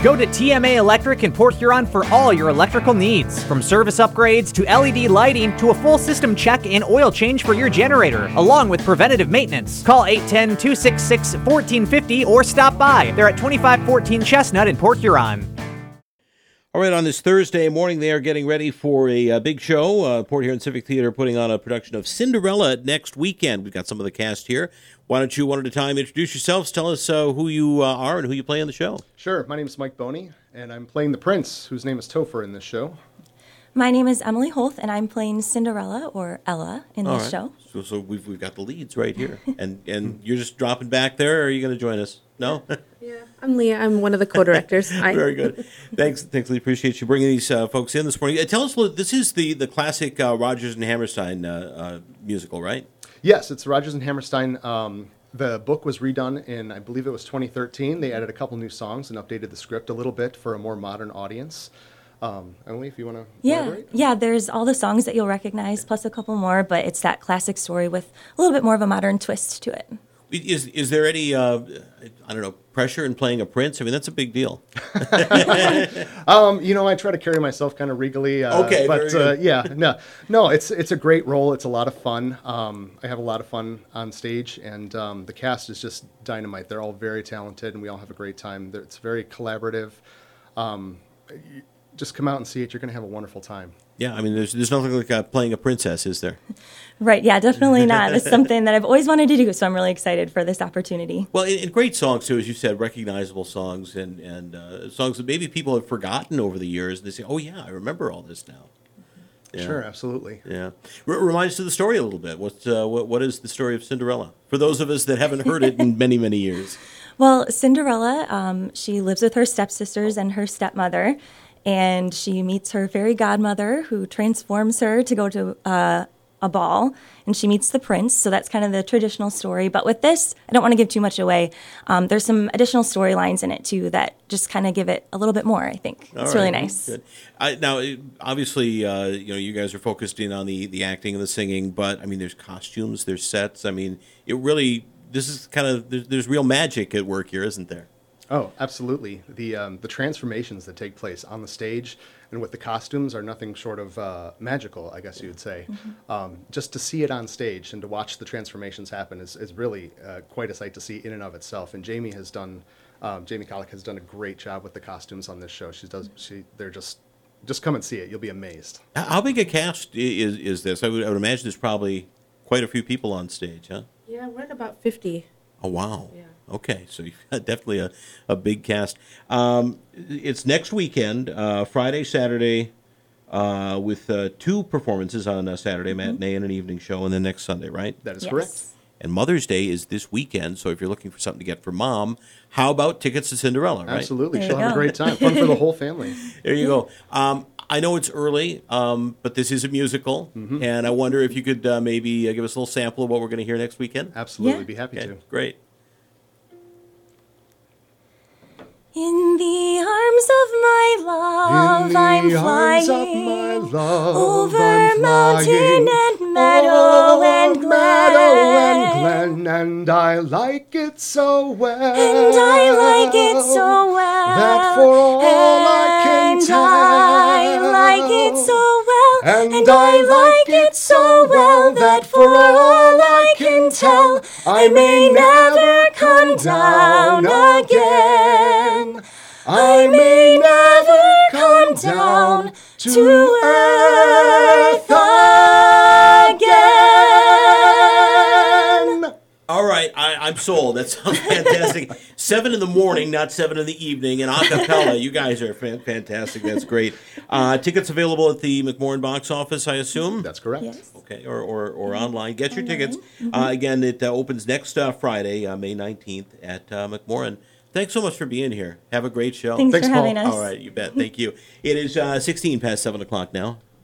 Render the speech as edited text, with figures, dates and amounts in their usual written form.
Go to TMA Electric in Port Huron for all your electrical needs. From service upgrades to LED lighting to a full system check and oil change for your generator, along with preventative maintenance. Call 810-266-1450 or stop by. They're at 2514 Chestnut in Port Huron. All right, on this Thursday morning, they are getting ready for a big show. Port Huron Civic Theater putting on a production of Cinderella next weekend. We've got some of the cast here. Why don't you, one at a time, introduce yourselves, tell us who you are and who you play on the show. Sure. My name is Mike Boney, and I'm playing the prince, whose name is Topher in this show. My name is Emily Holth, and I'm playing Cinderella, or Ella, in this show. So we've got the leads right here. And you're just dropping back there, or are you going to join us? No? Yeah, I'm Leah. I'm one of the co-directors. Very good. Thanks, Lee. Appreciate you bringing these folks in this morning. Tell us, this is the classic Rodgers and Hammerstein musical, right? Yes, it's Rodgers and Hammerstein. The book was redone in, I believe it was 2013. They added a couple new songs and updated the script a little bit for a more modern audience. Emily, if you want to elaborate? Yeah, there's all the songs that you'll recognize, plus a couple more, but it's that classic story with a little bit more of a modern twist to it. Is there any, pressure in playing a prince? I mean, that's a big deal. I try to carry myself kind of regally. Okay, but very good. no, it's a great role. It's a lot of fun. I have a lot of fun on stage, and the cast is just dynamite. They're all very talented, and we all have a great time. It's very collaborative. Just come out and see it. You're going to have a wonderful time. Yeah, I mean, there's nothing like playing a princess, is there? Right, yeah, definitely not. It's something that I've always wanted to do, so I'm really excited for this opportunity. Well, and great songs, too, as you said, recognizable songs and songs that maybe people have forgotten over the years. They say, oh, yeah, I remember all this now. Yeah. Sure, absolutely. Yeah. Remind us of the story a little bit. What is the story of Cinderella? For those of us that haven't heard it in many, many years. Well, Cinderella, she lives with her stepsisters and her stepmother, and she meets her fairy godmother who transforms her to go to a ball, and she meets the prince. So that's kind of the traditional story. But with this, I don't want to give too much away. There's some additional storylines in it, too, that just kind of give it a little bit more, I think. It's really nice. Good. Now, obviously, you guys are focused in on the acting and the singing, but, I mean, there's costumes, there's sets. I mean, it really, this is kind of, there's real magic at work here, isn't there? Oh, absolutely. The transformations that take place on the stage and with the costumes are nothing short of magical, I guess you would say. Mm-hmm. Just to see it on stage and to watch the transformations happen is really quite a sight to see in and of itself. And Jamie Collick has done a great job with the costumes on this show. They're just come and see it. You'll be amazed. How big a cast is this? I would imagine there's probably quite a few people on stage, huh? Yeah, we're at about 50. Oh, wow. Yeah. Okay, so you've got definitely a big cast. It's next weekend, Friday, Saturday, with 2 performances on Saturday, matinee and an evening show, and then next Sunday, right? That is correct. And Mother's Day is this weekend, so if you're looking for something to get for Mom, how about tickets to Cinderella, right? Absolutely. She'll have a great time. Fun for the whole family. There you go. I know it's early, but this is a musical, and I wonder if you could maybe give us a little sample of what we're going to hear next weekend? Absolutely. Be happy to. Great. In the arms of my love, I'm flying over mountain and meadow and glen. And I like it so well. That for all I can tell. I like it so well. And I like it so well that for all I can tell, I may never come down again. I may never come down to earth again. All right, I'm sold. That sounds fantastic. 7 in the morning, not 7 in the evening, and a cappella. You guys are fantastic. That's great. Tickets available at the McMorran box office, I assume? That's correct. Yes. Okay, or online. Get your tickets. Again, it opens next Friday, May 19th at McMorran. Thanks so much for being here. Have a great show. Thanks for having us. All right, you bet. Thank you. It is 16 past 7 o'clock now